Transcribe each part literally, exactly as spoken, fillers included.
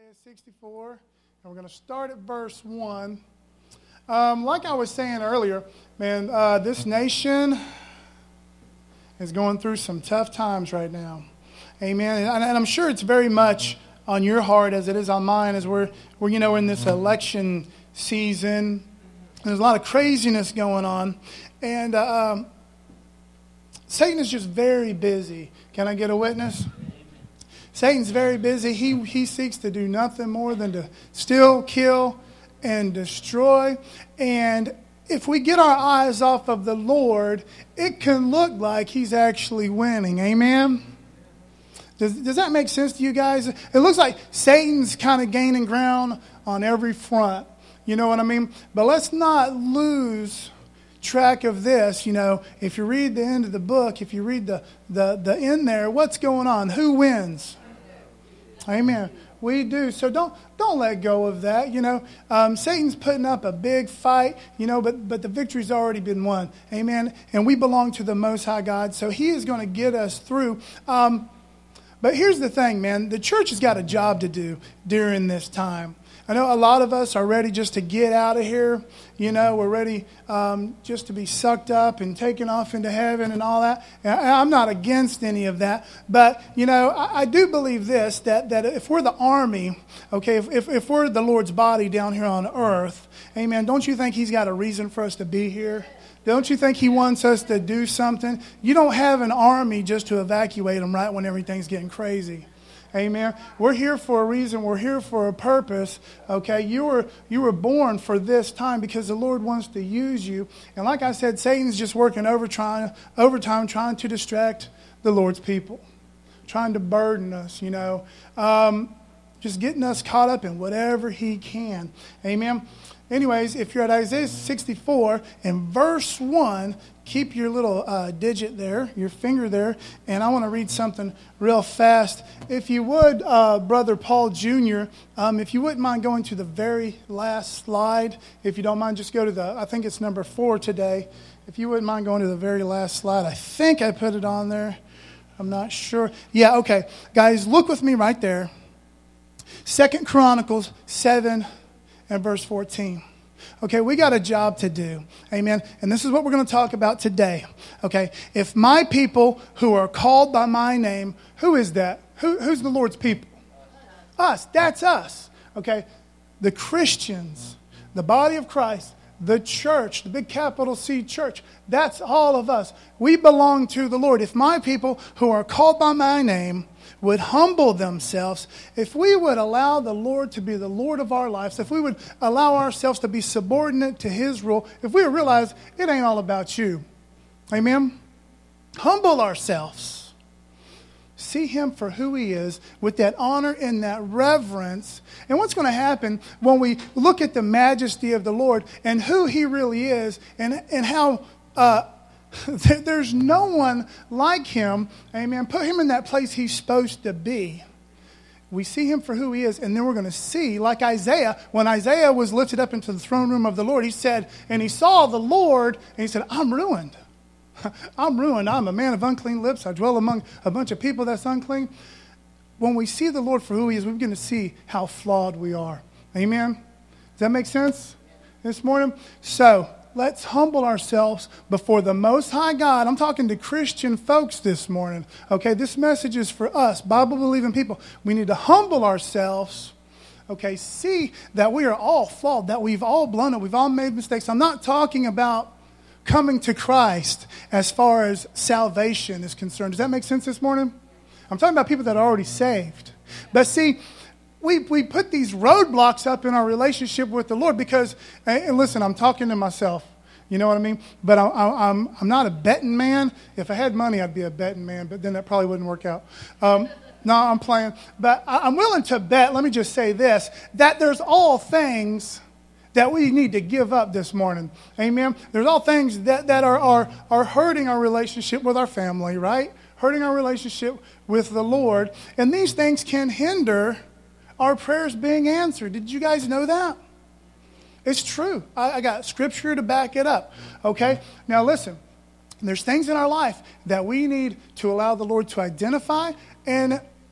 Isaiah sixty-four, and we're going to start at verse one. Um, like I was saying earlier, man, uh, this nation is going through some tough times right now. Amen. And, and I'm sure it's very much on your heart as it is on mine, as we're, we're you know, in this election season. There's a lot of craziness going on. And uh, um, Satan is just very busy. Can I get a witness? Satan's very busy. He he seeks to do nothing more than to steal, kill, and destroy. And if we get our eyes off of the Lord, it can look like he's actually winning. Amen? Does, does that make sense to you guys? It looks like Satan's kind of gaining ground on every front. You know what I mean? But let's not lose track of this. You know, if you read the end of the book, if you read the, the, the end there, what's going on? Who wins? Amen. We do. So don't don't let go of that. You know, um, Satan's putting up a big fight, you know, but, but the victory's already been won. Amen. And we belong to the Most High God, so he is going to get us through. Um, but here's the thing, man. The church has got a job to do during this time. I know a lot of us are ready just to get out of here. You know, we're ready um, just to be sucked up and taken off into heaven and all that. And I'm not against any of that. But, you know, I, I do believe this, that, that if we're the army, okay, if, if, if we're the Lord's body down here on earth, amen, don't you think he's got a reason for us to be here? Don't you think he wants us to do something? You don't have an army just to evacuate them right when everything's getting crazy. Amen. We're here for a reason. We're here for a purpose. Okay, you were you were born for this time because the Lord wants to use you. And like I said, Satan's just working overtime, overtime, trying to distract the Lord's people, trying to burden us. You know, um, just getting us caught up in whatever he can. Amen. Anyways, if you're at Isaiah sixty-four and verse one, keep your little uh, digit there, your finger there, and I want to read something real fast. If you would, uh, Brother Paul Junior, um, if you wouldn't mind going to the very last slide. If you don't mind, just go to the, I think it's number four today. If you wouldn't mind going to the very last slide. I think I put it on there. I'm not sure. Yeah, okay. Guys, look with me right there. Second Chronicles seven and verse fourteen. Okay, we got a job to do. Amen. And this is what we're going to talk about today. Okay, if my people who are called by my name, who is that? Who, who's the Lord's people? Us. That's us. Okay, the Christians, the body of Christ, the church, the big capital C church, that's all of us. We belong to the Lord. If my people who are called by my name would humble themselves, if we would allow the Lord to be the Lord of our lives, if we would allow ourselves to be subordinate to his rule, if we realize it ain't all about you. Amen? Humble ourselves. See him for who he is with that honor and that reverence. And what's going to happen when we look at the majesty of the Lord and who he really is and, and how uh, there's no one like him. Amen. Put him in that place he's supposed to be. We see him for who he is, and then we're going to see, like Isaiah, when Isaiah was lifted up into the throne room of the Lord, he said, and he saw the Lord, and he said, I'm ruined. I'm ruined. I'm a man of unclean lips. I dwell among a bunch of people that's unclean. When we see the Lord for who he is, we're going to see how flawed we are. Amen? Does that make sense this morning? So, let's humble ourselves before the Most High God. I'm talking to Christian folks this morning. Okay, this message is for us, Bible-believing people. We need to humble ourselves. Okay, see that we are all flawed, that we've all blown it, we've all made mistakes. I'm not talking about coming to Christ as far as salvation is concerned. Does that make sense this morning? I'm talking about people that are already saved. But see, We we put these roadblocks up in our relationship with the Lord because, and listen, I'm talking to myself. You know what I mean? But I, I, I'm I'm not a betting man. If I had money, I'd be a betting man, but then that probably wouldn't work out. Um, no, I'm playing. But I, I'm willing to bet, let me just say this, that there's all things that we need to give up this morning. Amen? There's all things that, that are, are, are hurting our relationship with our family, right? Hurting our relationship with the Lord. And these things can hinder our prayers being answered. Did you guys know that? It's true. I, I got scripture to back it up. Okay? Now listen, there's things in our life that we need to allow the Lord to identify. And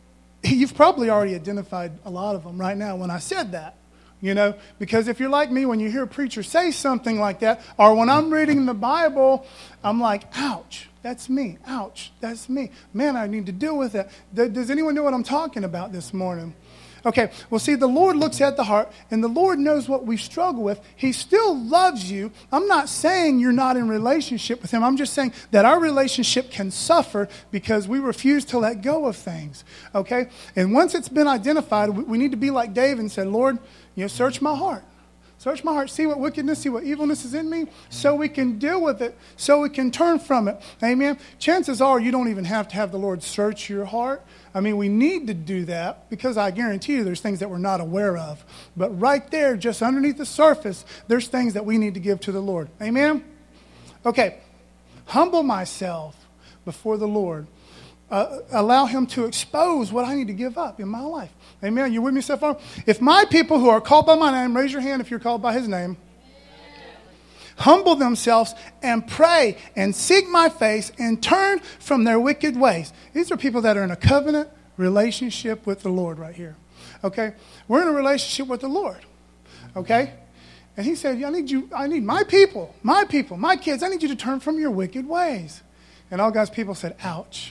You've probably already identified a lot of them right now when I said that. You know, because if you're like me, when you hear a preacher say something like that, or when I'm reading the Bible, I'm like, ouch, that's me. Ouch, that's me. Man, I need to deal with that. Does anyone know what I'm talking about this morning? Okay, well, see, the Lord looks at the heart, and the Lord knows what we struggle with. He still loves you. I'm not saying you're not in relationship with Him. I'm just saying that our relationship can suffer because we refuse to let go of things, okay? And once it's been identified, we need to be like David and say, Lord, you know, search my heart. Search my heart. See what wickedness, see what evilness is in me so we can deal with it, so we can turn from it. Amen? Chances are you don't even have to have the Lord search your heart. I mean, we need to do that because I guarantee you there's things that we're not aware of. But right there, just underneath the surface, there's things that we need to give to the Lord. Amen? Okay. Humble myself before the Lord. Uh, allow Him to expose what I need to give up in my life. Amen. You with me so far? If my people who are called by my name, raise your hand if you're called by His name, humble themselves and pray and seek my face and turn from their wicked ways. These are people that are in a covenant relationship with the Lord right here. Okay? We're in a relationship with the Lord. Okay? And He said, I need you, I need my people, my people, my kids, I need you to turn from your wicked ways. And all God's people said, ouch.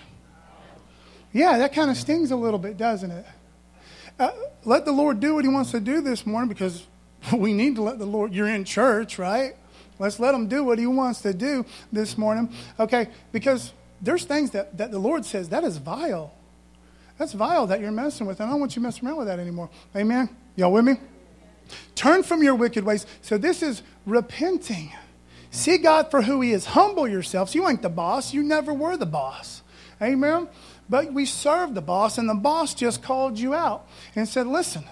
Yeah, that kind of stings a little bit, doesn't it? Uh, let the Lord do what He wants to do this morning because we need to let the Lord, you're in church, right? Let's let Him do what He wants to do this morning. Okay, because there's things that, that the Lord says, that is vile. That's vile that you're messing with. And I don't want you messing around with that anymore. Amen? Y'all with me? Turn from your wicked ways. So this is repenting. See God for who He is. Humble yourselves. You ain't the boss. You never were the boss. Amen? But we serve the boss, and the boss just called you out and said, listen,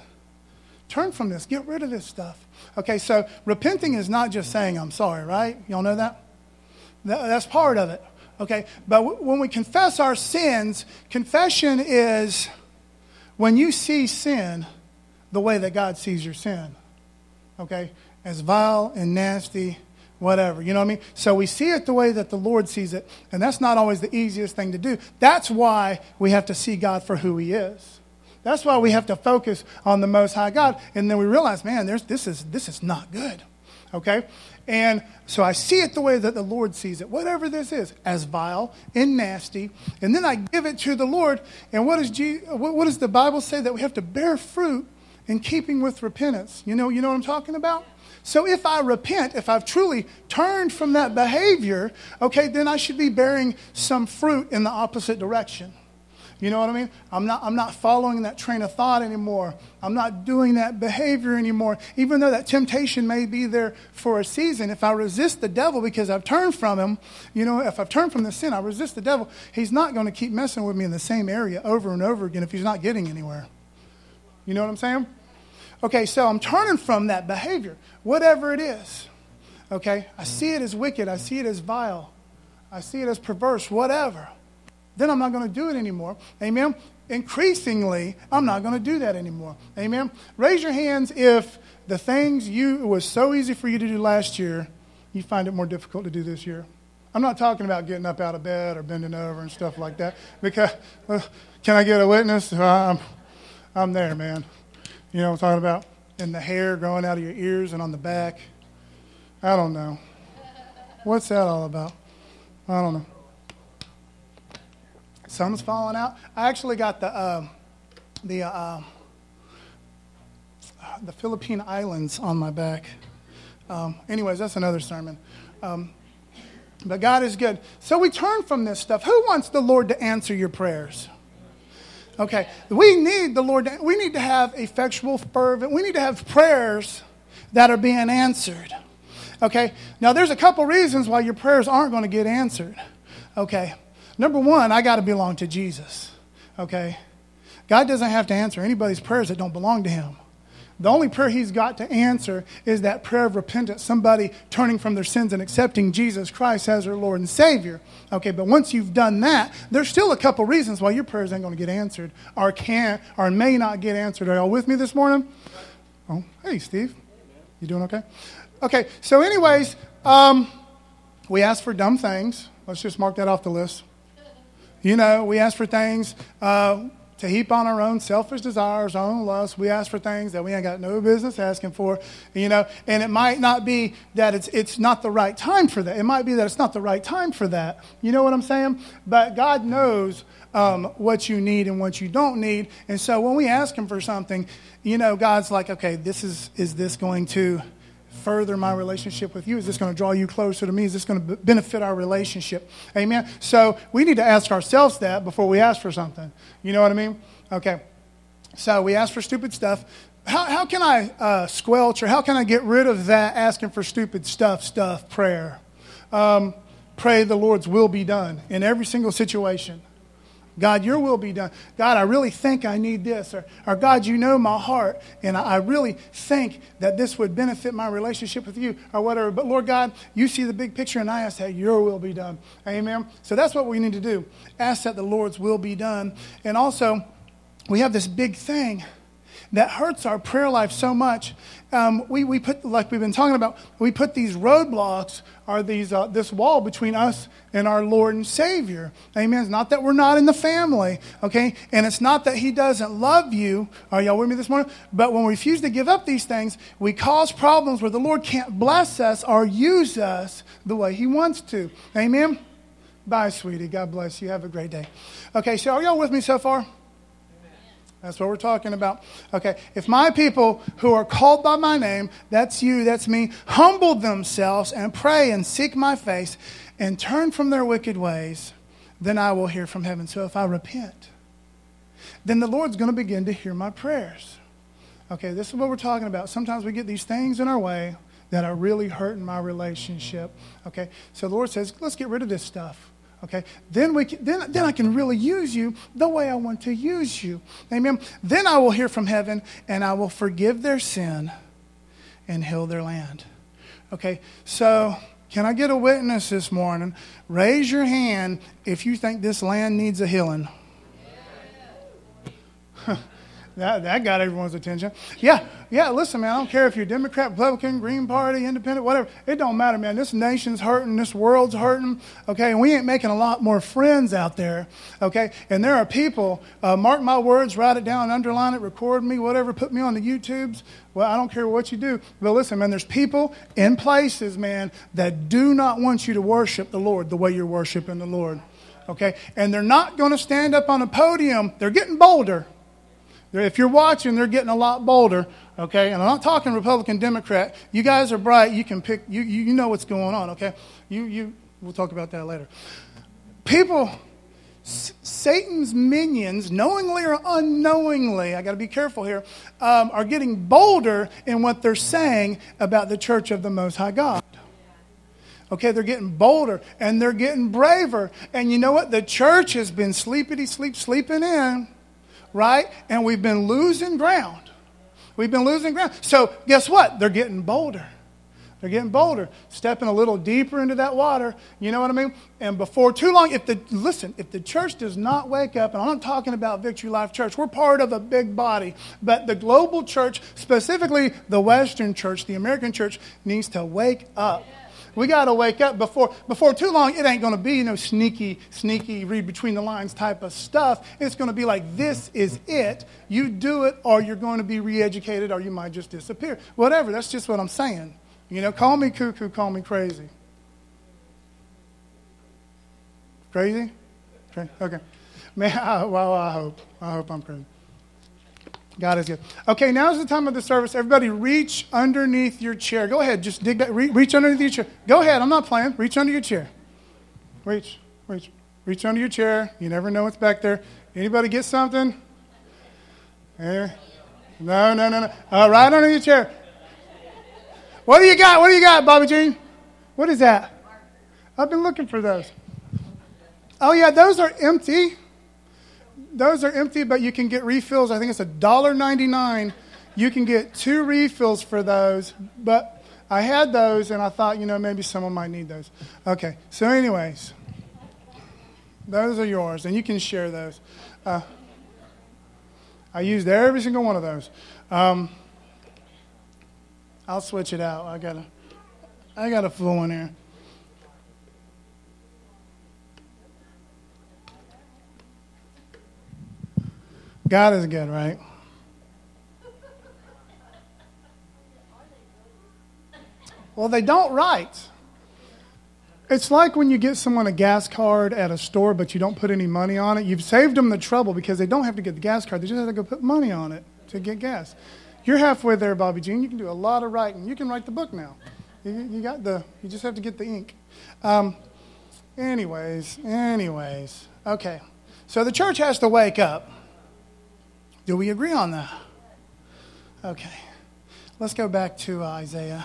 turn from this. Get rid of this stuff. Okay, so repenting is not just saying I'm sorry, right? Y'all know that? That's part of it. Okay, but when we confess our sins, confession is when you see sin the way that God sees your sin. Okay, as vile and nasty, whatever, you know what I mean? So we see it the way that the Lord sees it, and that's not always the easiest thing to do. That's why we have to see God for who He is. That's why we have to focus on the Most High God, and then we realize, man, there's, this is this is not good, okay? And so I see it the way that the Lord sees it, whatever this is, as vile and nasty, and then I give it to the Lord, and what does, Je- what, what does the Bible say? That we have to bear fruit in keeping with repentance. You know, you know what I'm talking about? So if I repent, if I've truly turned from that behavior, okay, then I should be bearing some fruit in the opposite direction. You know what I mean? I'm not, I'm not following that train of thought anymore. I'm not doing that behavior anymore. Even though that temptation may be there for a season, if I resist the devil because I've turned from him, you know, if I've turned from the sin, I resist the devil, he's not going to keep messing with me in the same area over and over again if he's not getting anywhere. You know what I'm saying? Okay, so I'm turning from that behavior, whatever it is. Okay, I see it as wicked. I see it as vile. I see it as perverse, whatever. Then I'm not going to do it anymore. Amen? Increasingly, I'm not going to do that anymore. Amen? Raise your hands if the things you it was so easy for you to do last year, you find it more difficult to do this year. I'm not talking about getting up out of bed or bending over and stuff like that. Because, well, can I get a witness? I'm, I'm there, man. You know what I'm talking about? And the hair growing out of your ears and on the back. I don't know. What's that all about? I don't know. Some's falling out. I actually got the uh, the uh, the Philippine Islands on my back. Um, anyways, that's another sermon. Um, but God is good. So we turn from this stuff. Who wants the Lord to answer your prayers? Okay, we need the Lord. We need to have effectual, fervent. We need to have prayers that are being answered. Okay, now there's a couple reasons why your prayers aren't going to get answered. Okay, number one, I got to belong to Jesus. Okay, God doesn't have to answer anybody's prayers that don't belong to Him. The only prayer He's got to answer is that prayer of repentance, somebody turning from their sins and accepting Jesus Christ as their Lord and Savior. Okay, but once you've done that, there's still a couple reasons why your prayers ain't going to get answered or can't or may not get answered. Are y'all with me this morning? Oh, hey, Steve. You doing okay? Okay, so anyways, um, we ask for dumb things. Let's just mark that off the list. You know, we ask for things uh, to heap on our own selfish desires, our own lusts. We ask for things that we ain't got no business asking for, you know. And it might not be that it's it's not the right time for that. It might be that it's not the right time for that. You know what I'm saying? But God knows um, what you need and what you don't need. And so when we ask Him for something, you know, God's like, okay, this is is this going to further my relationship with you? Is this going to draw you closer to me? Is this going to benefit our relationship? Amen. So we need to ask ourselves that before we ask for something. You know what I mean? Okay. So we ask for stupid stuff. How how can I uh, squelch or how can I get rid of that asking for stupid stuff, stuff, prayer? Um, pray the Lord's will be done in every single situation. God, your will be done. God, I really think I need this. Or, or God, you know my heart, and I, I really think that this would benefit my relationship with you, or whatever. But Lord God, you see the big picture, and I ask that your will be done. Amen? So that's what we need to do. Ask that the Lord's will be done. And also, we have this big thing that hurts our prayer life so much. Um, we, we put, like we've been talking about, we put these roadblocks, or these uh, this wall between us and our Lord and Savior. Amen. It's not that we're not in the family, okay? And it's not that He doesn't love you. Are y'all with me this morning? But when we refuse to give up these things, we cause problems where the Lord can't bless us or use us the way He wants to. Amen? Bye, sweetie. God bless you. Have a great day. Okay, so are y'all with me so far? That's what we're talking about. Okay, if my people who are called by my name, that's you, that's me, humble themselves and pray and seek my face and turn from their wicked ways, then I will hear from heaven. So if I repent, then the Lord's going to begin to hear my prayers. Okay, this is what we're talking about. Sometimes we get these things in our way that are really hurting my relationship. Okay, so the Lord says, let's get rid of this stuff. Okay, then we can, then then I can really use you the way I want to use you. Amen. Then I will hear from heaven, and I will forgive their sin and heal their land. Okay, so can I get a witness this morning? Raise your hand if you think this land needs a healing. That that got everyone's attention. Yeah, yeah, listen, man, I don't care if you're Democrat, Republican, Green Party, Independent, whatever. It don't matter, man. This nation's hurting. This world's hurting, okay? And we ain't making a lot more friends out there, okay? And there are people, uh, mark my words, write it down, underline it, record me, whatever, put me on the YouTubes. Well, I don't care what you do. But listen, man, there's people in places, man, that do not want you to worship the Lord the way you're worshiping the Lord, okay? And they're not going to stand up on a podium. They're getting bolder. If you're watching, they're getting a lot bolder, okay? And I'm not talking Republican, Democrat. You guys are bright. You can pick, you you, you know what's going on, okay? You you. We'll talk about that later. People, S- Satan's minions, knowingly or unknowingly, I got to be careful here, um, are getting bolder in what they're saying about the church of the Most High God. Okay, they're getting bolder and they're getting braver. And you know what? The church has been sleepity sleep, sleeping in. Right? And we've been losing ground. We've been losing ground. So guess what? They're getting bolder. They're getting bolder. Stepping a little deeper into that water. You know what I mean? And before too long, if the listen, if the church does not wake up, and I'm not talking about Victory Life Church, we're part of a big body. But the global church, specifically the Western church, the American church, needs to wake up. We got to wake up before before too long. It ain't going to be, you know, sneaky, sneaky, read between the lines type of stuff. It's going to be like, this is it. You do it or you're going to be re-educated or you might just disappear. Whatever. That's just what I'm saying. You know, call me cuckoo, call me crazy. Crazy? Okay. Man, I, well, I hope. I hope I'm crazy. God is good. Okay, now's the time of the service. Everybody reach underneath your chair. Go ahead. Just dig back. Re- reach underneath your chair. Go ahead. I'm not playing. Reach under your chair. Reach. Reach. Reach under your chair. You never know what's back there. Anybody get something? There. No, no, no, no. Uh, right under your chair. What do you got? What do you got, Bobby Jean? What is that? I've been looking for those. Oh, yeah, those are empty. Those are empty, but you can get refills. I think it's one dollar ninety-nine. You can get two refills for those. But I had those, and I thought, you know, maybe someone might need those. Okay, so anyways, those are yours, and you can share those. Uh, I used every single one of those. Um, I'll switch it out. I got a, I got a full one here. God is good, right? Well, they don't write. It's like when you get someone a gas card at a store, but you don't put any money on it. You've saved them the trouble because they don't have to get the gas card. They just have to go put money on it to get gas. You're halfway there, Bobby Jean. You can do a lot of writing. You can write the book now. You, you got the. You just have to get the ink. Um, anyways, anyways. Okay. So the church has to wake up. Do we agree on that? Okay. Let's go back to Isaiah.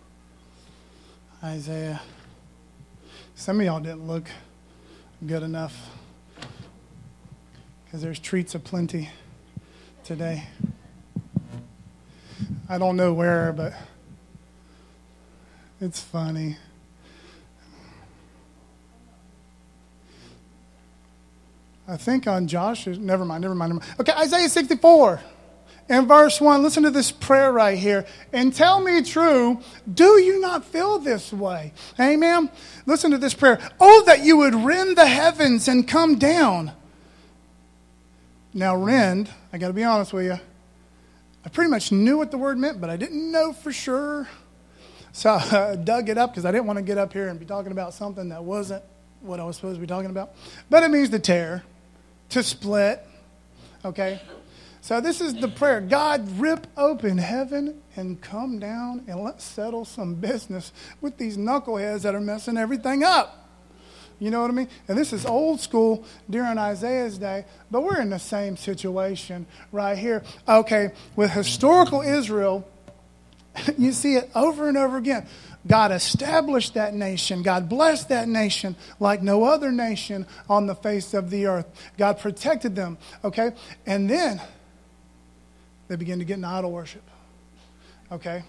Isaiah. Some of y'all didn't look good enough because there's treats aplenty today. I don't know where, but it's funny. I think on Joshua, never mind, never mind, never mind. Okay, Isaiah sixty-four. In verse one, listen to this prayer right here. And tell me true, do you not feel this way? Amen? Listen to this prayer. Oh, that you would rend the heavens and come down. Now, rend, I got to be honest with you. I pretty much knew what the word meant, but I didn't know for sure. So I uh, dug it up because I didn't want to get up here and be talking about something that wasn't what I was supposed to be talking about. But it means to tear, to split, okay? So this is the prayer. God, rip open heaven and come down and let's settle some business with these knuckleheads that are messing everything up. You know what I mean? And this is old school during Isaiah's day, but we're in the same situation right here. Okay, with historical Israel, you see it over and over again. God established that nation. God blessed that nation like no other nation on the face of the earth. God protected them, okay? And then they begin to get in idol worship. Okay?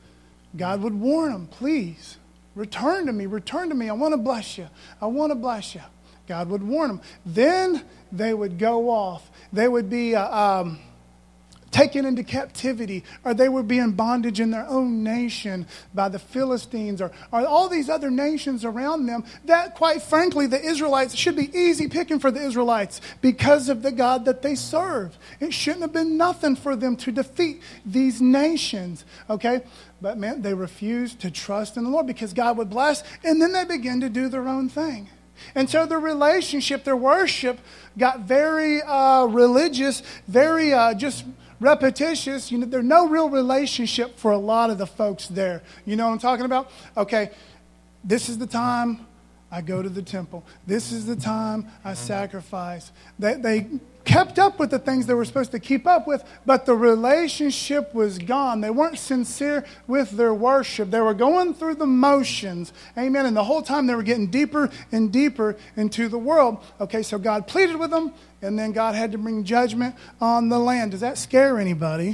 God would warn them, please, return to me, return to me. I want to bless you. I want to bless you. God would warn them. Then they would go off. They would be uh, um, taken into captivity, or they would be in bondage in their own nation by the Philistines, or, or all these other nations around them that, quite frankly, the Israelites should be easy picking for the Israelites because of the God that they served. It shouldn't have been nothing for them to defeat these nations, okay? But man, they refused to trust in the Lord because God would bless, and then they began to do their own thing. And so their relationship, their worship got very uh, religious, very uh, just repetitious. You know, there's no real relationship for a lot of the folks there. You know what I'm talking about? Okay, this is the time I go to the temple. This is the time I sacrifice. They, they kept up with the things they were supposed to keep up with, but the relationship was gone. They weren't sincere with their worship. They were going through the motions. Amen. And the whole time they were getting deeper and deeper into the world. Okay, so God pleaded with them, and then God had to bring judgment on the land. Does that scare anybody?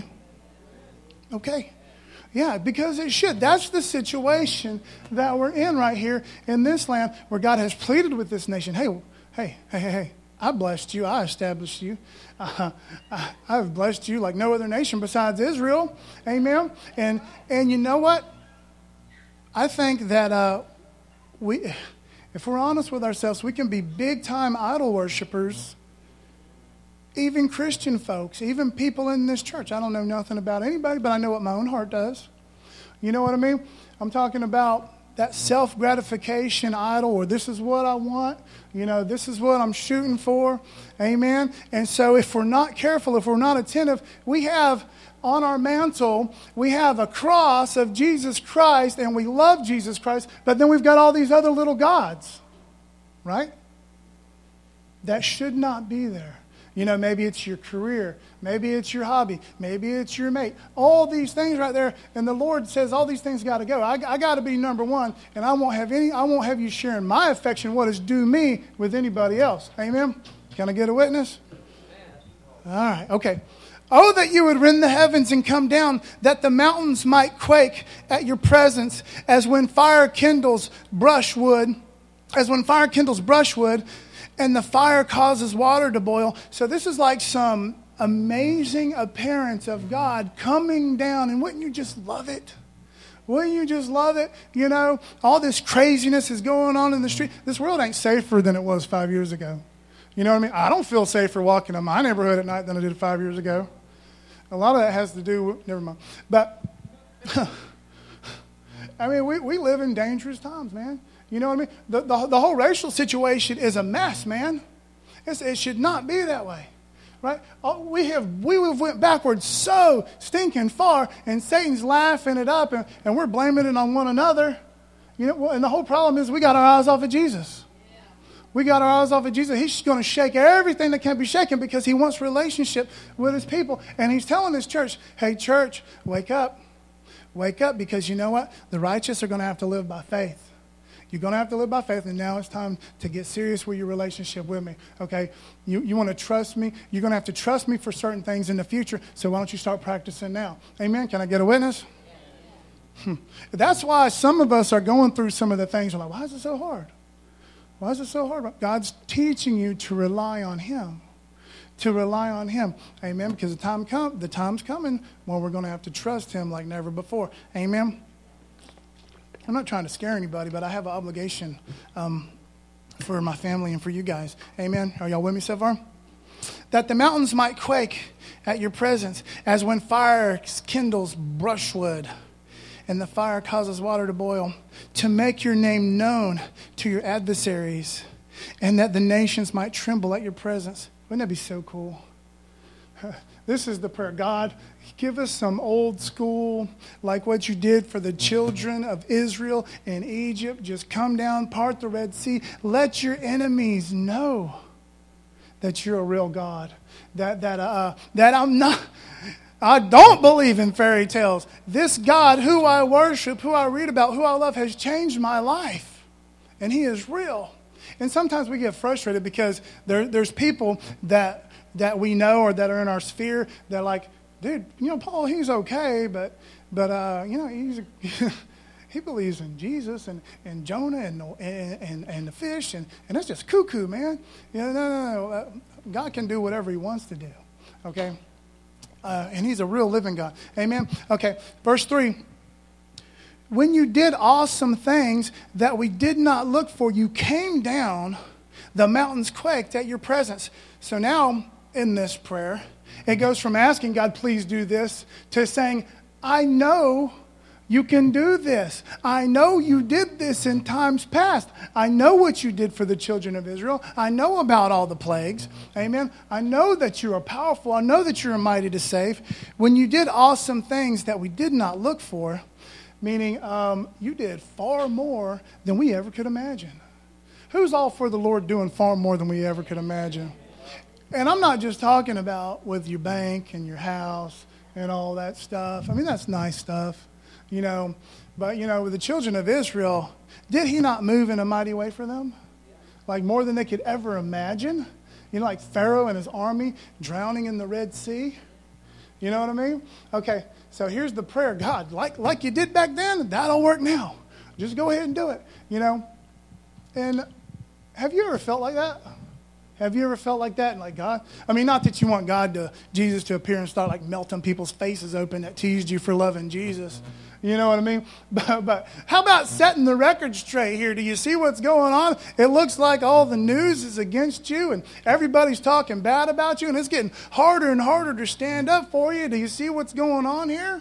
Okay. Yeah, because it should. That's the situation that we're in right here in this land where God has pleaded with this nation. Hey, hey, hey, hey, hey. I blessed you. I established you. Uh, I, I've blessed you like no other nation besides Israel. Amen. And and you know what? I think that uh, we, if we're honest with ourselves, we can be big-time idol worshipers. Even Christian folks, even people in this church. I don't know nothing about anybody, but I know what my own heart does. You know what I mean? I'm talking about that self-gratification idol, or this is what I want, you know, this is what I'm shooting for, amen? And so if we're not careful, if we're not attentive, we have on our mantle, we have a cross of Jesus Christ, and we love Jesus Christ, but then we've got all these other little gods, right? That should not be there. You know, maybe it's your career. Maybe it's your hobby. Maybe it's your mate. All these things right there. And the Lord says all these things got to go. I, I got to be number one. And I won't have any, I won't have you sharing my affection, what is due me, with anybody else. Amen? Can I get a witness? All right. Okay. Oh, that you would rend the heavens and come down, that the mountains might quake at your presence, as when fire kindles brushwood, as when fire kindles brushwood, and the fire causes water to boil. So this is like some amazing appearance of God coming down. And wouldn't you just love it? Wouldn't you just love it? You know, all this craziness is going on in the street. This world ain't safer than it was five years ago. You know what I mean? I don't feel safer walking in my neighborhood at night than I did five years ago. A lot of that has to do with, never mind. But, I mean, we, we live in dangerous times, man. You know what I mean? The, the, the whole racial situation is a mess, man. It's, it should not be that way, right? Oh, we have we have went backwards so stinking far, and Satan's laughing it up, and, and we're blaming it on one another. You know, and the whole problem is we got our eyes off of Jesus. We got our eyes off of Jesus. He's going to shake everything that can be shaken because he wants relationship with his people. And he's telling his church, hey, church, wake up. Wake up, because you know what? The righteous are going to have to live by faith. You're going to have to live by faith, and now it's time to get serious with your relationship with me, okay? You, you want to trust me? You're going to have to trust me for certain things in the future, so why don't you start practicing now? Amen? Can I get a witness? Hmm. That's why some of us are going through some of the things. We're like, why is it so hard? Why is it so hard? God's teaching you to rely on him. To rely on him. Amen? Because the time come, the time's coming when we're going to have to trust him like never before. Amen? I'm not trying to scare anybody, but I have an obligation um, for my family and for you guys. Amen? Are y'all with me so far? That the mountains might quake at your presence, as when fire kindles brushwood, and the fire causes water to boil, to make your name known to your adversaries, and that the nations might tremble at your presence. Wouldn't that be so cool? This is the prayer. God, give us some old school, like what you did for the children of Israel in Egypt. Just come down, part the Red Sea. Let your enemies know that you're a real God. That that uh, that I'm not. I don't believe in fairy tales. This God who I worship, who I read about, who I love, has changed my life. And he is real. And sometimes we get frustrated because there, there's people that that we know or that are in our sphere that are like, dude, you know, Paul, he's okay, but, but uh, you know, he's a, he believes in Jesus and, and Jonah and, and, and, and the fish, and, and that's just cuckoo, man. You know, no, no, no. Uh, God can do whatever he wants to do, okay? Uh, and he's a real living God. Amen? Okay, verse three. When you did awesome things that we did not look for, you came down, the mountains quaked at your presence. So now, in this prayer, it goes from asking God, please do this, to saying, I know you can do this. I know you did this in times past. I know what you did for the children of Israel. I know about all the plagues. Amen. I know that you are powerful. I know that you are mighty to save. When you did awesome things that we did not look for, meaning um, you did far more than we ever could imagine. Who's all for the Lord doing far more than we ever could imagine? And I'm not just talking about with your bank and your house and all that stuff. I mean, that's nice stuff. You know, but, you know, with the children of Israel, did he not move in a mighty way for them? Like more than they could ever imagine? You know, like Pharaoh and his army drowning in the Red Sea? You know what I mean? Okay, so here's the prayer. God, like, like you did back then, that'll work now. Just go ahead and do it, you know? And have you ever felt like that? Have you ever felt like that? And like God, I mean, not that you want God to, Jesus to appear and start like melting people's faces open that teased you for loving Jesus. You know what I mean? But, but how about setting the record straight here? Do you see what's going on? It looks like all the news is against you and everybody's talking bad about you and it's getting harder and harder to stand up for you. Do you see what's going on here?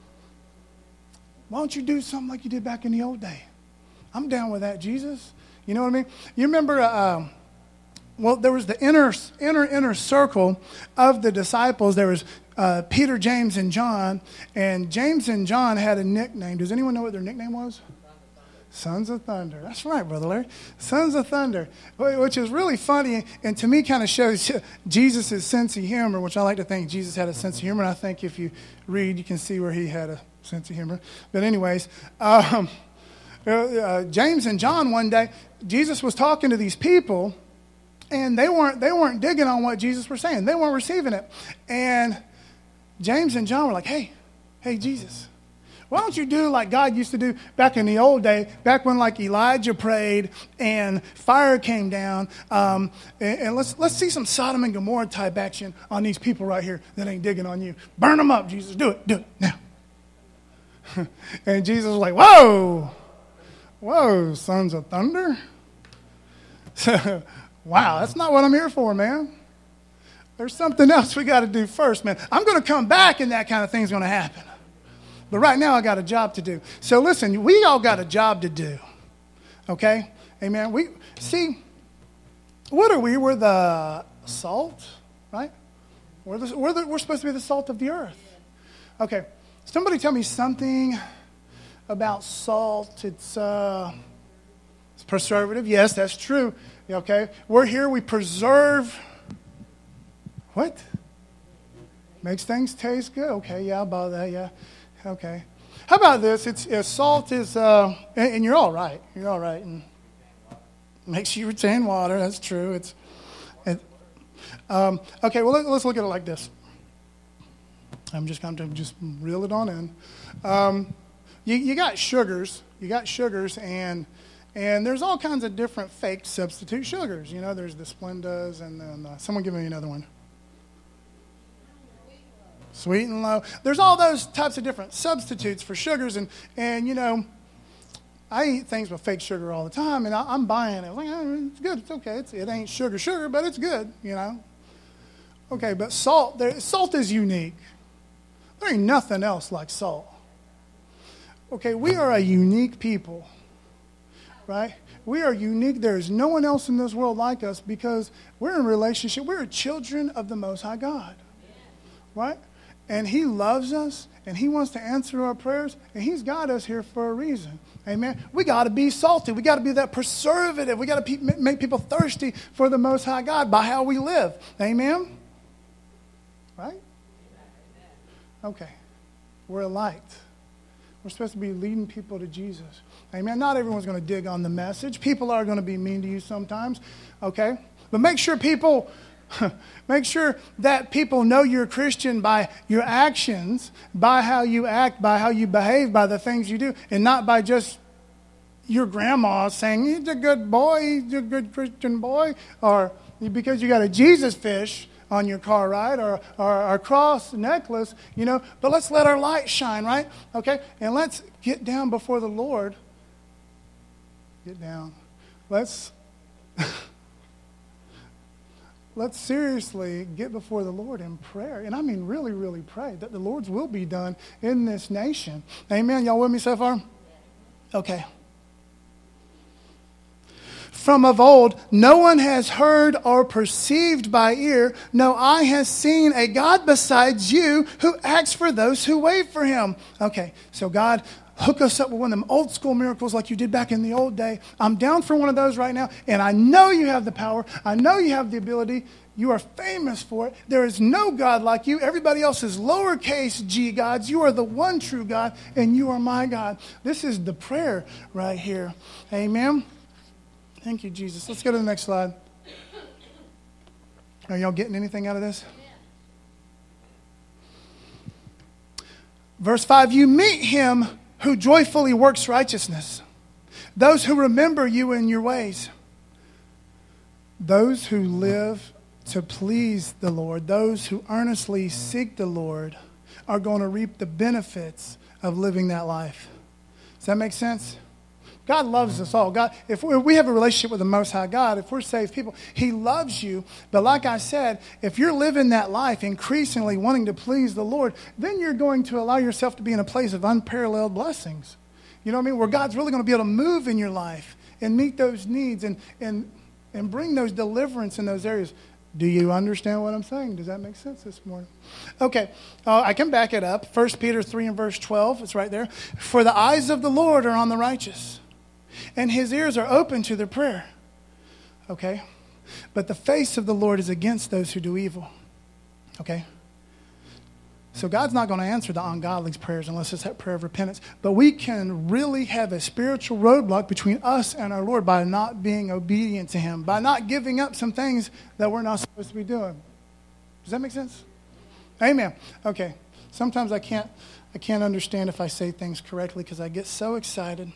Why don't you do something like you did back in the old day? I'm down with that, Jesus. You know what I mean? You remember... Uh, Well, there was the inner, inner, inner circle of the disciples. There was uh, Peter, James, and John. And James and John had a nickname. Does anyone know what their nickname was? Sons of Thunder. That's right, Brother Larry. Sons of Thunder, which is really funny and to me kind of shows Jesus' sense of humor, which I like to think Jesus had a sense of humor. And I think if you read, you can see where he had a sense of humor. But anyways, um, uh, James and John one day, Jesus was talking to these people. And they weren't they weren't digging on what Jesus was saying. They weren't receiving it. And James and John were like, hey, hey, Jesus, why don't you do like God used to do back in the old day, back when like Elijah prayed and fire came down. Um, and, and let's let's see some Sodom and Gomorrah type action on these people right here that ain't digging on you. Burn them up, Jesus. Do it. Do it now. And Jesus was like, whoa, whoa, sons of thunder. Wow, that's not what I'm here for, man. There's something else we got to do first, man. I'm going to come back and that kind of thing's going to happen. But right now I got a job to do. So listen, we all got a job to do. Okay? Amen. We see, what are we? We're the salt, right? We're, the, we're, the, we're supposed to be the salt of the earth. Okay. Somebody tell me something about salt. It's, uh, it's preservative. Yes, that's true. Okay. We're here. We preserve. What? Makes things taste good. Okay. Yeah, about that. Yeah. Okay. How about this? It's uh, salt is, uh, and, and you're all right. You're all right. And makes you retain water. That's true. It's, it, um, okay. Well, let, let's look at it like this. I'm just going to just reel it on in. Um, you, you got sugars. You got sugars, and and there's all kinds of different fake substitute sugars. You know, there's the Splendas, and then uh, someone give me another one. Sweet and low. There's all those types of different substitutes for sugars, and and you know, I eat things with fake sugar all the time, and I, I'm buying it. Like, oh, it's good. It's okay. It's, it ain't sugar, sugar, but it's good. You know. Okay, but salt. There, salt is unique. There ain't nothing else like salt. Okay, we are a unique people, right? We are unique. There is no one else in this world like us because we're in a relationship. We're children of the Most High God, right? And He loves us, and He wants to answer our prayers, and He's got us here for a reason. Amen. We got to be salty. We got to be that preservative. We got to pe- make people thirsty for the Most High God by how we live. Amen. Right? Okay. We're a light. We're supposed to be leading people to Jesus. Amen. Not everyone's going to dig on the message. People are going to be mean to you sometimes. Okay? But make sure people make sure that people know you're a Christian by your actions, by how you act, by how you behave, by the things you do, and not by just your grandma saying, he's a good boy, he's a good Christian boy, or because you got a Jesus fish on your car, right? Or, or a cross necklace, you know. But let's let our light shine, right? Okay? And let's get down before the Lord. Get down. Let's let's seriously get before the Lord in prayer. And I mean really, really pray that the Lord's will be done in this nation. Amen. Y'all with me so far? Okay. From of old, no one has heard or perceived by ear, no eye has seen a God besides you who acts for those who wait for Him. Okay, so God, hook us up with one of them old school miracles like you did back in the old day. I'm down for one of those right now, and I know you have the power. I know you have the ability. You are famous for it. There is no God like you. Everybody else is lowercase g gods. You are the one true God, and you are my God. This is the prayer right here. Amen. Thank you, Jesus. Let's go to the next slide. Are y'all getting anything out of this? Verse five, you meet him who joyfully works righteousness, those who remember you in your ways, those who live to please the Lord, those who earnestly seek the Lord are going to reap the benefits of living that life. Does that make sense? God loves us all. God, if we have a relationship with the Most High God, if we're saved people, He loves you. But like I said, if you're living that life increasingly wanting to please the Lord, then you're going to allow yourself to be in a place of unparalleled blessings. You know what I mean? Where God's really going to be able to move in your life and meet those needs and and and bring those deliverance in those areas. Do you understand what I'm saying? Does that make sense this morning? Okay, uh, I can back it up. First Peter three and verse twelve, it's right there. For the eyes of the Lord are on the righteous, and His ears are open to their prayer. Okay? But the face of the Lord is against those who do evil. Okay? So God's not going to answer the ungodly's prayers unless it's that prayer of repentance. But we can really have a spiritual roadblock between us and our Lord by not being obedient to Him, by not giving up some things that we're not supposed to be doing. Does that make sense? Amen. Okay. Sometimes I can't, I can't understand if I say things correctly because I get so excited.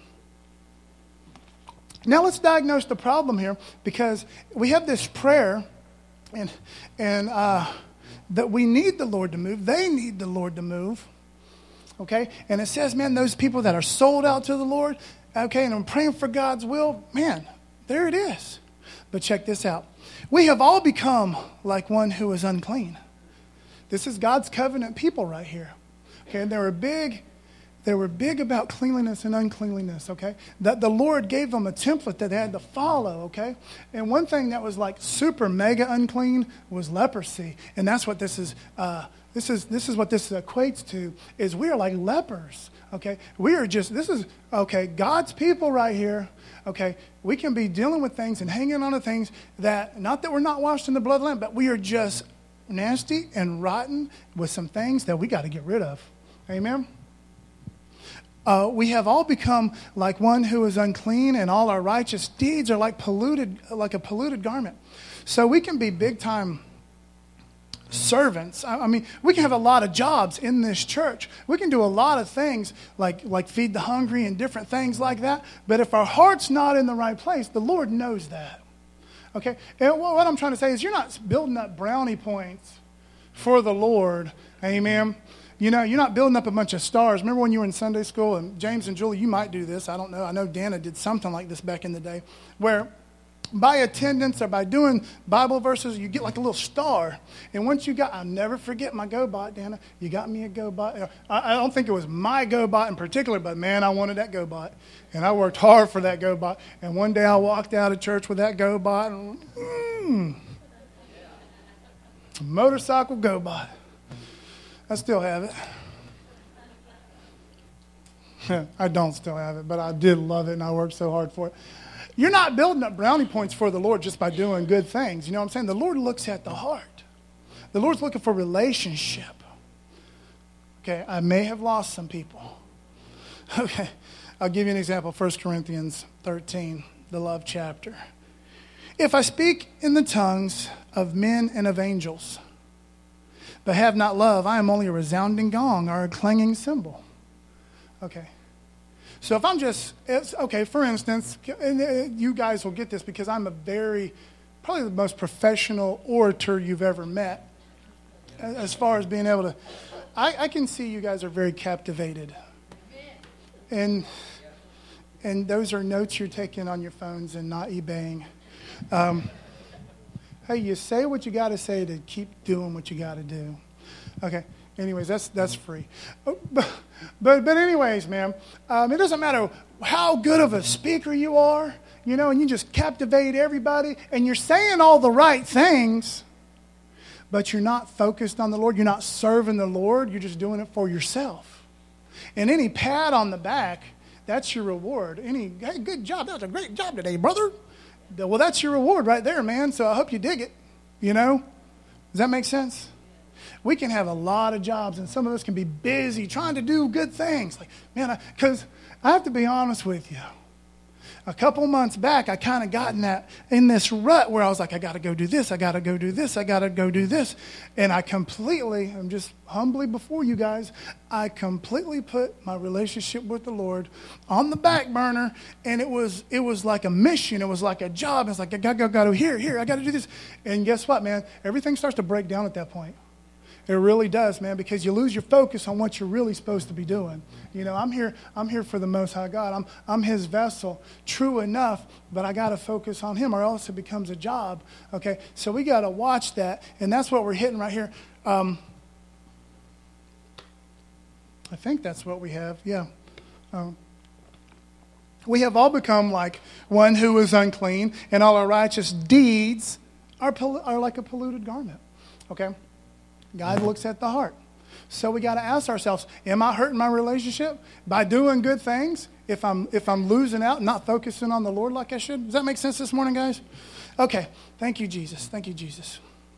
Now let's diagnose the problem here, because we have this prayer and and uh, that we need the Lord to move. They need the Lord to move. Okay? And it says, man, those people that are sold out to the Lord, okay, and I'm praying for God's will, man, there it is. But check this out. We have all become like one who is unclean. This is God's covenant people right here. Okay, and they were big, they were big about cleanliness and uncleanliness, okay? That the Lord gave them a template that they had to follow, okay? And one thing that was like super mega unclean was leprosy. And that's what this is, uh, this is, this is what this equates to, is we are like lepers, okay? We are just, this is, okay, God's people right here. Okay, we can be dealing with things and hanging on to things that, not that we're not washed in the blood of the Lamb, but we are just nasty and rotten with some things that we got to get rid of. Amen? Uh, we have all become like one who is unclean, and all our righteous deeds are like polluted, like a polluted garment. So we can be big-time servants. I mean, we can have a lot of jobs in this church. We can do a lot of things like, like feed the hungry and different things like that. But if our heart's not in the right place, the Lord knows that. Okay? And what I'm trying to say is you're not building up brownie points for the Lord. Amen? You know, you're not building up a bunch of stars. Remember when you were in Sunday school, and James and Julie, you might do this. I don't know. I know Dana did something like this back in the day, where by attendance or by doing Bible verses, you get like a little star. And once you got, I'll never forget my GoBot, Dana. You got me a GoBot. I, I don't think it was my GoBot in particular, but man, I wanted that GoBot. And I worked hard for that GoBot. And one day I walked out of church with that GoBot. And, mm, motorcycle GoBot. I still have it. I don't still have it, but I did love it and I worked so hard for it. You're not building up brownie points for the Lord just by doing good things. You know what I'm saying? The Lord looks at the heart. The Lord's looking for relationship. Okay, I may have lost some people. Okay, I'll give you an example. First Corinthians thirteen, the love chapter. If I speak in the tongues of men and of angels, but have not love, I am only a resounding gong or a clanging cymbal. Okay. So if I'm just, it's, okay, for instance, and you guys will get this because I'm a very, probably the most professional orator you've ever met as far as being able to, I, I can see you guys are very captivated. And and those are notes you're taking on your phones and not eBaying. Um, hey, you say what you got to say to keep doing what you got to do. Okay. Anyways, that's that's free. But, but, but anyways, man, um, it doesn't matter how good of a speaker you are, you know, and you just captivate everybody, and you're saying all the right things, but you're not focused on the Lord. You're not serving the Lord. You're just doing it for yourself. And any pat on the back, that's your reward. Any, hey, good job. That was a great job today, brother. Well, that's your reward right there, man. So I hope you dig it, you know. Does that make sense? We can have a lot of jobs, and some of us can be busy trying to do good things. Like, man, because I, I have to be honest with you. A couple months back, I kind of got in that in this rut where I was like, I got to go do this, I got to go do this, I got to go do this, and I completely, I'm just humbly before you guys, I completely put my relationship with the Lord on the back burner, and it was it was like a mission, it was like a job. It's like I got to go here, here, I got to do this, and guess what, man? Everything starts to break down at that point. It really does, man, because you lose your focus on what you're really supposed to be doing. You know, I'm here I'm here for the Most High God. I'm I'm his vessel, true enough, but I got to focus on him or else it becomes a job, okay? So we got to watch that, and that's what we're hitting right here. Um, I think that's what we have, yeah. Um, we have all become like one who is unclean, and all our righteous deeds are, pol- are like a polluted garment, okay? God looks at the heart. So we got to ask ourselves, am I hurting my relationship by doing good things? If I'm if I'm losing out and not focusing on the Lord like I should? Does that make sense this morning, guys? Okay. Thank you, Jesus. Thank you, Jesus.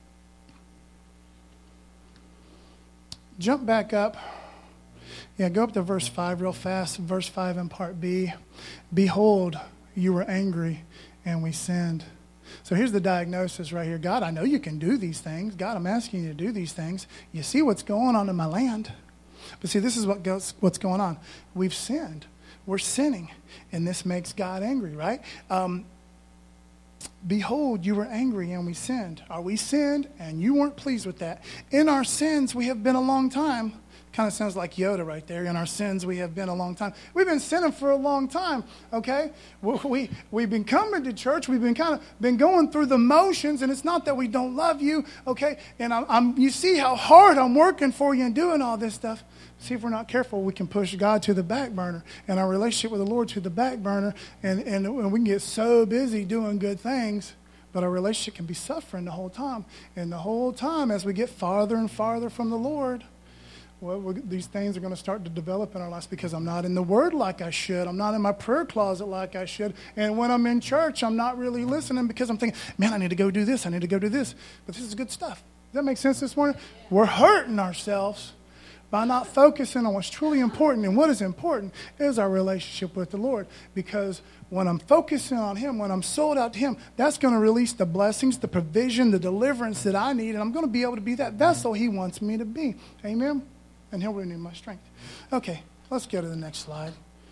Jump back up. Yeah, go up to verse five real fast. Verse five in part B. Behold, you were angry and we sinned. So here's the diagnosis right here. God, I know you can do these things. God, I'm asking you to do these things. You see what's going on in my land. But see, this is what goes, what's going on. We've sinned. We're sinning. And this makes God angry, right? Um, Behold, you were angry and we sinned. Or we sinned and you weren't pleased with that. In our sins, we have been a long time Kind of sounds like Yoda right there. In our sins, we have been a long time. We've been sinning for a long time, okay? We, we, we've been coming to church. We've been kind of been going through the motions, and it's not that we don't love you, okay? And I'm, I'm, you see how hard I'm working for you and doing all this stuff. See, if we're not careful, we can push God to the back burner and our relationship with the Lord to the back burner, and, and, and we can get so busy doing good things, but our relationship can be suffering the whole time. And the whole time, as we get farther and farther from the Lord, well, we're, these things are going to start to develop in our lives because I'm not in the Word like I should. I'm not in my prayer closet like I should. And when I'm in church, I'm not really listening because I'm thinking, man, I need to go do this. I need to go do this. But this is good stuff. Does that make sense this morning? We're hurting ourselves by not focusing on what's truly important. And what is important is our relationship with the Lord. Because when I'm focusing on Him, when I'm sold out to Him, that's going to release the blessings, the provision, the deliverance that I need. And I'm going to be able to be that vessel He wants me to be. Amen? And He'll renew my strength. Okay, let's go to the next slide.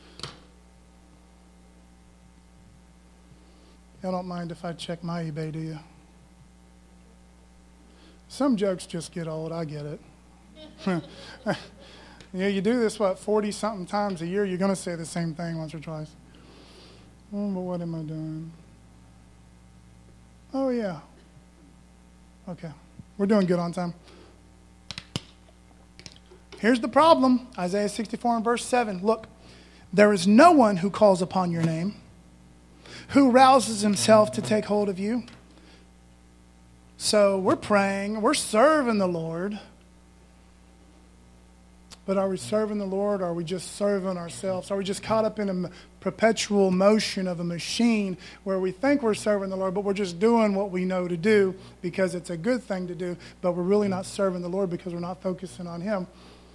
Y'all don't mind if I check my eBay, do you? Some jokes just get old. I get it. Yeah, you do this, what, forty-something times a year, you're going to say the same thing once or twice. Oh, but what am I doing? Oh, yeah. Okay, we're doing good on time. Here's the problem, Isaiah sixty-four and verse seven. Look, there is no one who calls upon your name, who rouses himself to take hold of you. So we're praying, we're serving the Lord. But are we serving the Lord, or are we just serving ourselves? Are we just caught up in a perpetual motion of a machine where we think we're serving the Lord, but we're just doing what we know to do because it's a good thing to do, but we're really not serving the Lord because we're not focusing on Him?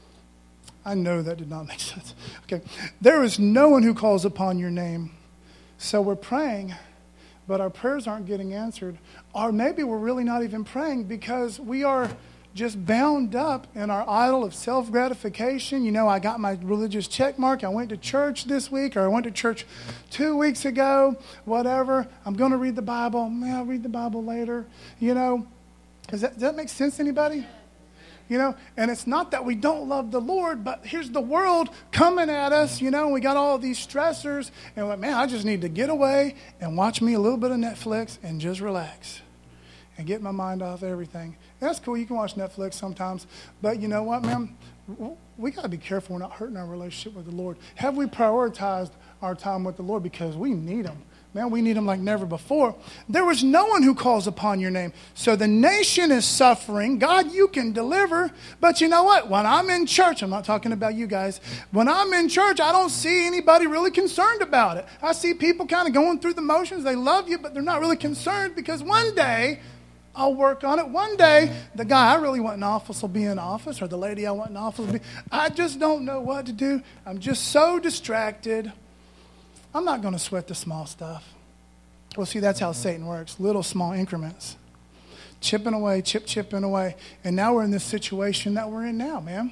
I know that did not make sense. Okay. There is no one who calls upon your name. So we're praying, but our prayers aren't getting answered. Or maybe we're really not even praying because we are just bound up in our idol of self-gratification. You know, I got my religious check mark. I went to church this week, or I went to church two weeks ago, whatever. I'm going to read the Bible. Man, I'll read the Bible later. You know, does that, does that make sense to anybody? You know, and it's not that we don't love the Lord, but here's the world coming at us, you know, and we got all these stressors, and we're like, man, I just need to get away and watch me a little bit of Netflix and just relax and get my mind off everything. That's cool. You can watch Netflix sometimes, but you know what, man? We got to be careful we're not hurting our relationship with the Lord. Have we prioritized our time with the Lord because we need Him? Man, we need Him like never before. There was no one who calls upon your name. So the nation is suffering. God, you can deliver. But you know what? When I'm in church, I'm not talking about you guys. When I'm in church, I don't see anybody really concerned about it. I see people kind of going through the motions. They love you, but they're not really concerned because one day I'll work on it. One day, the guy I really want in office will be in office, or the lady I want in office will be. I just don't know what to do. I'm just so distracted. I'm not going to sweat the small stuff. Well, see, that's how Satan works. Little small increments. Chipping away, chip, chipping away. And now we're in this situation that we're in now, man.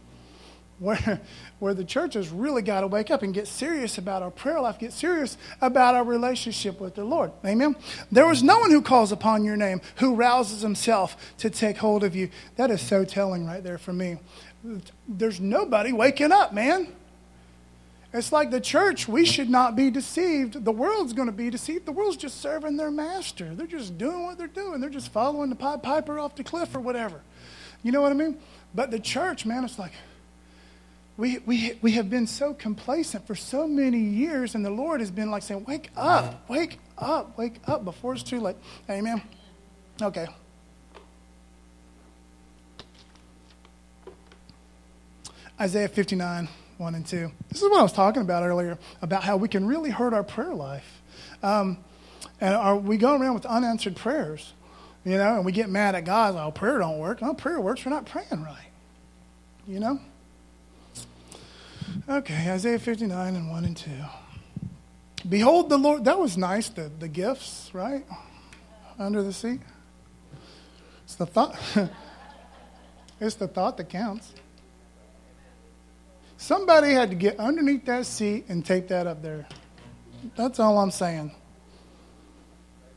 Where, where the church has really got to wake up and get serious about our prayer life, get serious about our relationship with the Lord. Amen? There was no one who calls upon your name, who rouses himself to take hold of you. That is so telling right there for me. There's nobody waking up, man. It's like the church, we should not be deceived. The world's going to be deceived. The world's just serving their master. They're just doing what they're doing. They're just following the Pied Piper off the cliff or whatever. You know what I mean? But the church, man, it's like we we we have been so complacent for so many years, and the Lord has been like saying, wake up, wake up, wake up before it's too late. Amen? Okay. Isaiah fifty-nine. One and two. This is what I was talking about earlier, about how we can really hurt our prayer life. Um, and our, we go around with unanswered prayers, you know, and we get mad at God. Oh, prayer don't work. Oh, prayer works. We're not praying right, you know. Okay, Isaiah fifty-nine and one and two. Behold the Lord. That was nice, the, the gifts, right? Under the seat. It's the thought. It's the thought that counts. Somebody had to get underneath that seat and tape that up there. That's all I'm saying.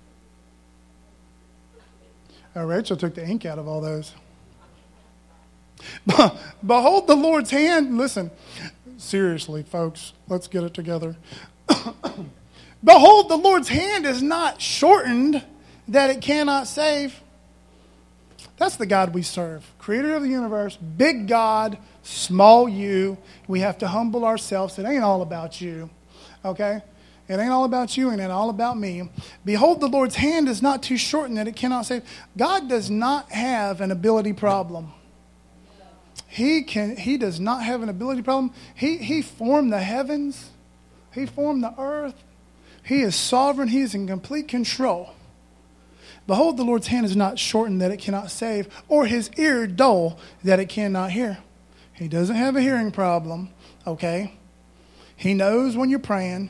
Oh, Rachel took the ink out of all those. Behold the Lord's hand. Listen, seriously, folks, let's get it together. Behold, the Lord's hand is not shortened that it cannot save. That's the God we serve. Creator of the universe, big God, small you. We have to humble ourselves. It ain't all about you, okay? It ain't all about you and it ain't all about me. Behold, the Lord's hand is not too shortened that it cannot save. God does not have an ability problem. He can. He does not have an ability problem. He, he formed the heavens. He formed the earth. He is sovereign. He is in complete control. Behold, the Lord's hand is not shortened that it cannot save, or his ear dull that it cannot hear. He doesn't have a hearing problem, okay? He knows when you're praying.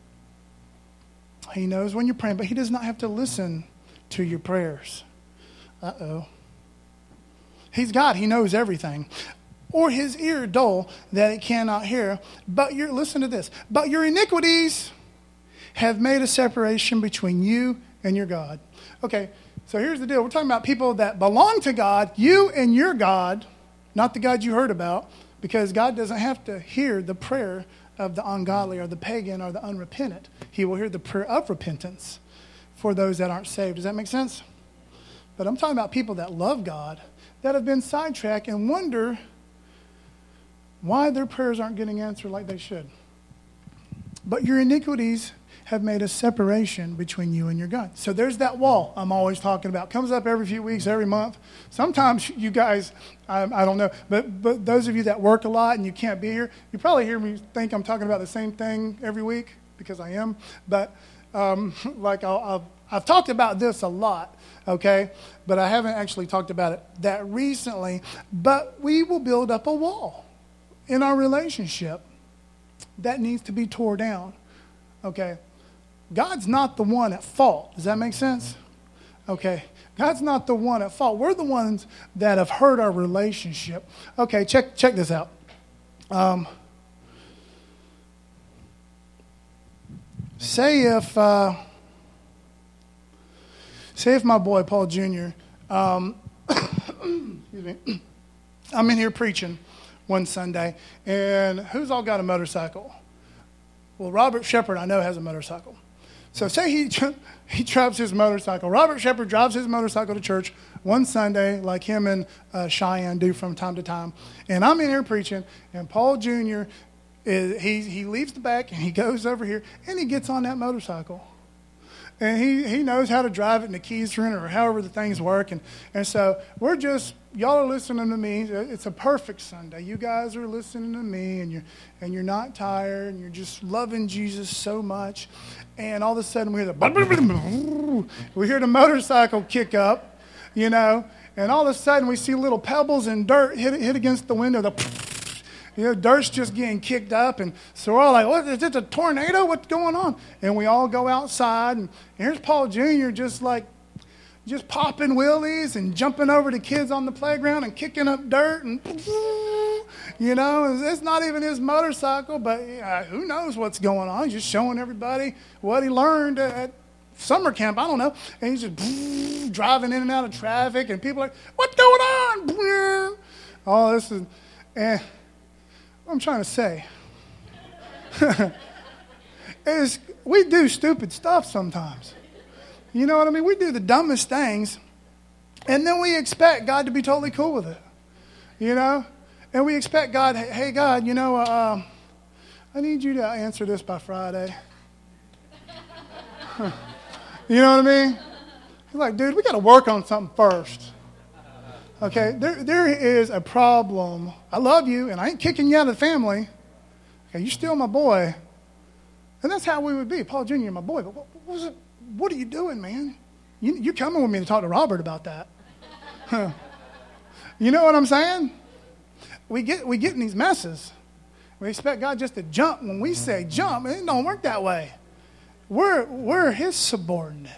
He knows when you're praying, but he does not have to listen to your prayers. Uh-oh. He's God. He knows everything. Or his ear dull that it cannot hear. But your, listen to this. But your iniquities have made a separation between you and your God. Okay, so here's the deal. We're talking about people that belong to God, you and your God, not the God you heard about, because God doesn't have to hear the prayer of the ungodly or the pagan or the unrepentant. He will hear the prayer of repentance for those that aren't saved. Does that make sense? But I'm talking about people that love God, that have been sidetracked and wonder why their prayers aren't getting answered like they should. But your iniquities have made a separation between you and your God. So there's that wall I'm always talking about. Comes up every few weeks, every month. Sometimes you guys, I, I don't know, but but those of you that work a lot and you can't be here, you probably hear me think I'm talking about the same thing every week, because I am. But um, like I'll, I'll, I've talked about this a lot, okay? But I haven't actually talked about it that recently. But we will build up a wall in our relationship that needs to be tore down, okay? God's not the one at fault. Does that make sense? Okay. God's not the one at fault. We're the ones that have hurt our relationship. Okay, check check this out. Um, say if uh, say if my boy Paul Junior Um, excuse me. I'm in here preaching one Sunday, and who's all got a motorcycle? Well, Robert Shepard, I know, has a motorcycle. So say he he drives his motorcycle. Robert Shepard drives his motorcycle to church one Sunday, like him and uh, Cheyenne do from time to time. And I'm in here preaching, and Paul Junior, is, he, he leaves the back, and he goes over here, and he gets on that motorcycle. And he, he knows how to drive it, and the keys are in it, or however the things work. And, and so we're just, y'all are listening to me. It's a perfect Sunday. You guys are listening to me, and you're, and you're not tired, and you're just loving Jesus so much. And all of a sudden we hear the, we hear the motorcycle kick up, you know, and all of a sudden we see little pebbles and dirt hit, hit against the window. The, you know, dirt's just getting kicked up, and so we're all like, "What is this? A tornado? What's going on?" And we all go outside, and here's Paul Junior just like, just popping wheelies and jumping over the kids on the playground and kicking up dirt, and you know, it's not even his motorcycle, but uh, who knows what's going on? He's just showing everybody what he learned at summer camp. I don't know. And he's just driving in and out of traffic, and people are like, "What's going on?" All this is, and what I'm trying to say is we do stupid stuff sometimes. You know what I mean? We do the dumbest things, and then we expect God to be totally cool with it. You know? And we expect God, hey, God, you know, uh, I need you to answer this by Friday. You know what I mean? He's like, dude, we got to work on something first. Okay? There, there is a problem. I love you, and I ain't kicking you out of the family. Okay? You're still my boy. And that's how we would be. Paul Junior, my boy, but what, what was it? What are you doing, man? You, you're coming with me to talk to Robert about that. Huh. You know what I'm saying? We get we get in these messes. We expect God just to jump when we say jump, and it don't work that way. We're we're His subordinate.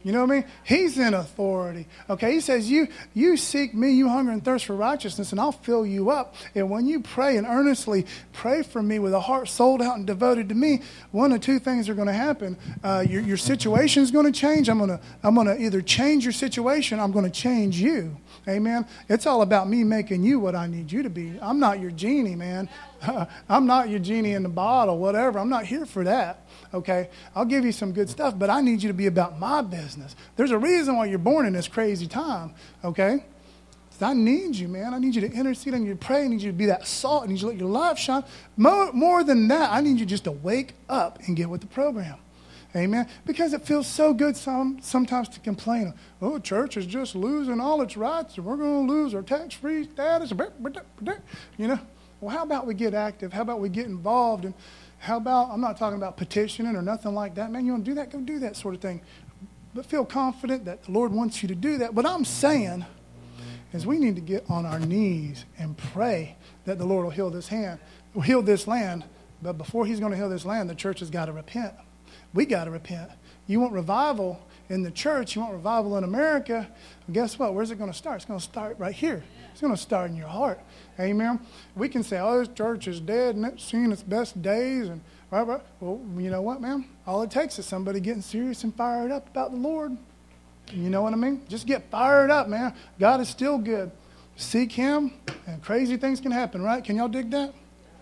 You know what I mean? He's in authority. Okay, he says, you you seek me, you hunger and thirst for righteousness, and I'll fill you up. And when you pray and earnestly pray for me with a heart sold out and devoted to me, one of two things are going to happen. Uh, your your situation is going to change. I'm going to I'm going to either change your situation, I'm going to change you. Amen. It's all about me making you what I need you to be. I'm not your genie, man. I'm not your genie in the bottle, whatever. I'm not here for that. Okay, I'll give you some good stuff, but I need you to be about my business. There's a reason why you're born in this crazy time, okay? I need you, man. I need you to intercede. I need you to pray. I need you to be that salt. I need you to let your life shine. More, more than that, I need you just to wake up and get with the program. Amen? Because it feels so good some, sometimes to complain. Oh, church is just losing all its rights, and we're going to lose our tax-free status. You know? Well, how about we get active? How about we get involved? And how about, I'm not talking about petitioning or nothing like that. Man, you want to do that? Go do that sort of thing. But feel confident that the Lord wants you to do that. What I'm saying is we need to get on our knees and pray that the Lord will heal this hand, will heal this land. But before he's going to heal this land, the church has got to repent. We got to repent. You want revival in the church, you want revival in America, well, guess what? Where's it going to start? It's going to start right here. It's going to start in your heart. Amen. We can say, oh, this church is dead and it's seen its best days. And right, right. Well, you know what, man? All it takes is somebody getting serious and fired up about the Lord. You know what I mean? Just get fired up, man. God is still good. Seek him and crazy things can happen, right? Can y'all dig that?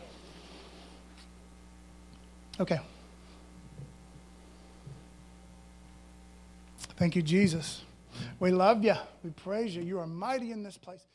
Okay. Thank you, Jesus. We love you. We praise you. You are mighty in this place.